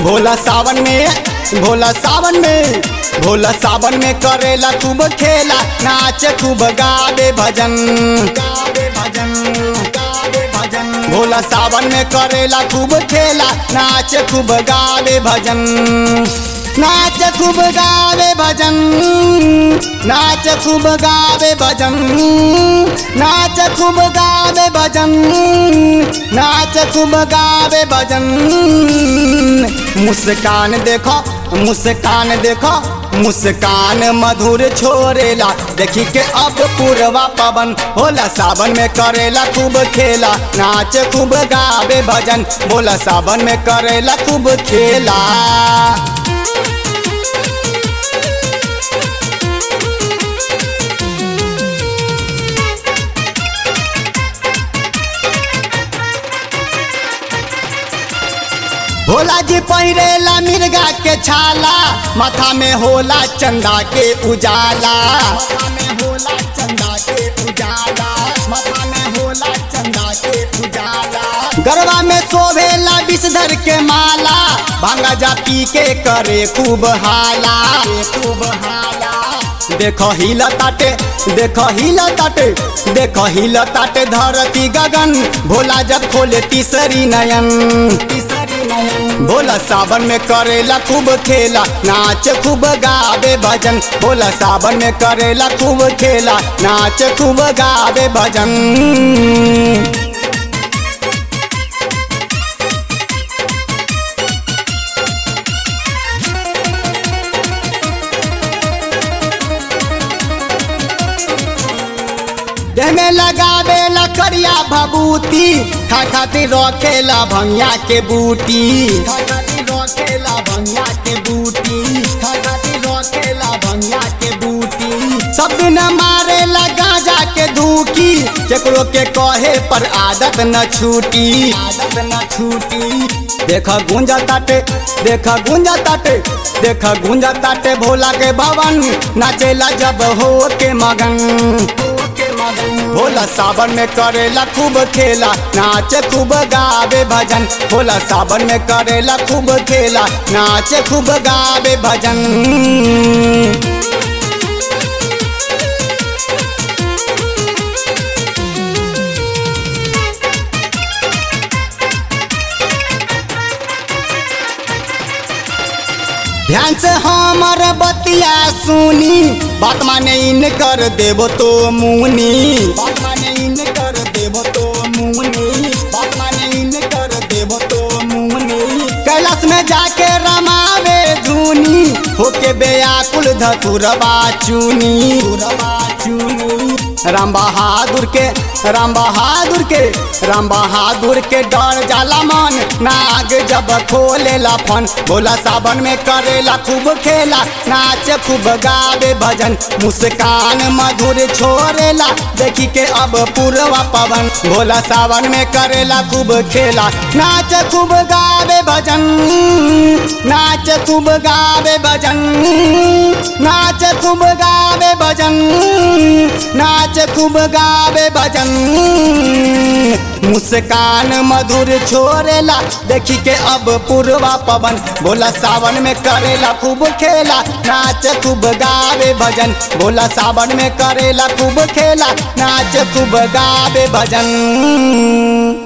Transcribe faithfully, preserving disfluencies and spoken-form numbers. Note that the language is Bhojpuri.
भोला सावन में भोला सावन में भोला सावन में करेला खूब खेला नाच खूब गावे भजन गावे भजन गावे भजन भोला सावन में करेला खूब खेला नाच खूब गावे भजन नाच खूब गावे भजन नाच खूब गावे भजन नाच खूब गावे भजन नाच खूब गावे भजन मुस्कान देखो मुस्कान देखो मुस्कान मधुर छोरेला देखी के अब पूर्वा पवन भोला सावन में करेला खूब खेला नाच खूब गावे भजन भोला सावन में करेला खूब खेला। भोला जी पहिरेला मिर्गा के छाला माथा में होला चंदा के उजाला माथा में होला चंदा के उजाला माथा में होला चंदा के उजाला गरबा में शोभेला विषधर के माला भांगा जा पी के करे खूब हाला खूब हाला देखो हिला ताटे देखो हिला ताटे देखो हिला ताटे धरती गगन भोला जब खोले तीसरी नयन तीसरी नयन भोला सावन में करेला खूब खेला नाच खूब गावे भजन भोला सावन में करेला खूब खेला नाच खूब गावे भजन। देह में लगावे ला करिया भभूति खा खातिर रखेला भंगिया के बूटी खा खातिर रखेला भंगिया के बूटी खा खातिर रखेला भंगिया के बूटी सब दिन मारेला गांजा के धूकी केकरो के कहे पर आदत न छूटी आदत न छूटी देखा गुंजा ताटे देखा गुंजा ताटे देखा गुंजा ताटे भोला के भवन नाचेला जब हो के मगन भोला सावन में करेला खूब खेला नाच खूब गावे भजन भोला सावन में करेला खूब खेला नाच खूब गावे भजन। ध्यान से हमर बतिया सुनी बात माने इन कर देबो तो मुनी बात माने इन कर देबो तो मुनी बात माने इन कर देबो तो मुनी कैलाश में जाके रमावे धुनी होके बेयाकुल धतुरबा चुनी धुरबा चुनी राम बहादुर के राम बहादुर के राम बहादुर के डर जाला मन नाग जब खोलेला फन भोला सावन में करेला खूब खेला नाच खूब गावे भजन मुस्कान मधुर छोरेला देखी के अब पूर्वा पवन भोला सावन में करेला खूब खेला नाच खूब गावे भजन नाच खूब गावे भजन नाच खूब गावे भजन नाच खूब गावे भजन मुस्कान मधुर छोरेला देखी के अब पूर्वा पवन भोला सावन में करेला खूब खेला नाच खूब गावे भजन भोला सावन में करेला खूब खेला नाच खूब गावे भजन।